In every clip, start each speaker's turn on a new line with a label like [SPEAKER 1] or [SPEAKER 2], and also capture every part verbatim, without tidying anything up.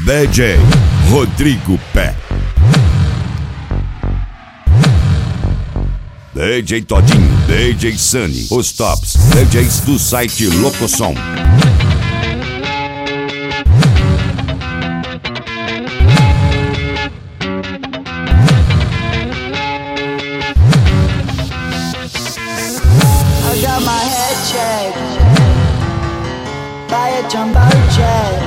[SPEAKER 1] D J Rodrigo Pé, D J Todinho, D J Sunny, os tops D Js do site Locosom.
[SPEAKER 2] I got my head checked by a jumbo jet.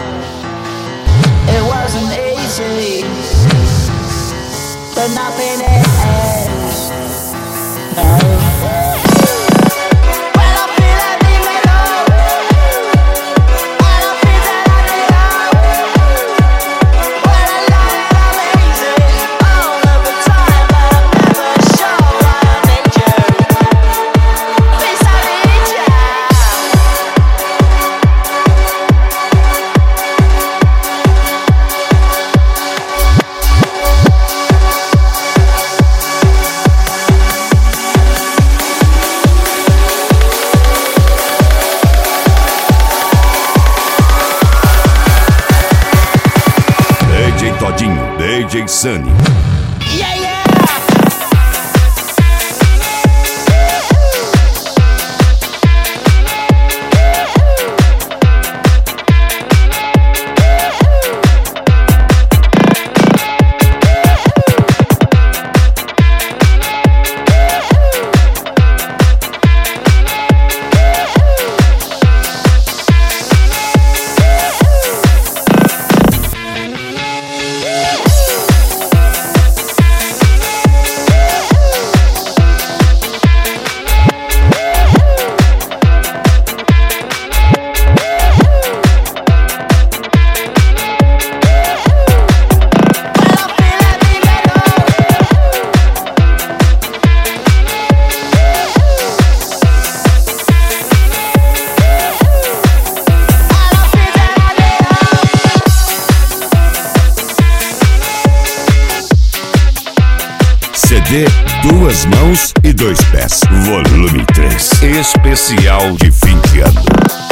[SPEAKER 2] It wasn't easy, but nothing is. No.
[SPEAKER 1] Todinho, D J Sunny.
[SPEAKER 2] Yeah, yeah.
[SPEAKER 1] C D Duas Mãos e Dois Pés, volume três, especial de fim de ano.